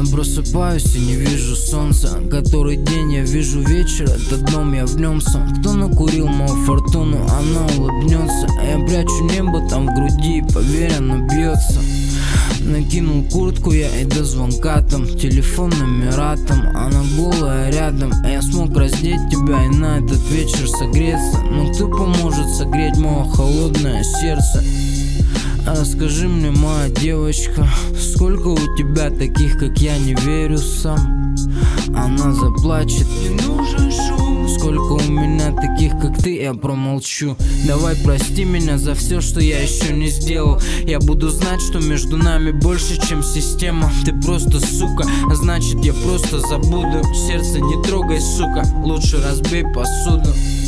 Я просыпаюсь и не вижу солнца. Который день я вижу вечер, этот дом, я в нем сам. Кто накурил мою фортуну, она улыбнется. Я прячу небо там в груди, и поверь, оно бьется. Накинул куртку я и до звонка там. Телефон номера там, она голая рядом. Я смог раздеть тебя и на этот вечер согреться. Но кто поможет согреть мое холодное сердце? Расскажи мне, моя девочка, сколько у тебя таких, как я, не верю сам. Она заплачет, не нужен шум. Сколько у меня таких, как ты, я промолчу. Давай прости меня за все, что я еще не сделал. Я буду знать, что между нами больше, чем система. Ты просто сука, а значит я просто забуду. Сердце не трогай, сука, лучше разбей посуду.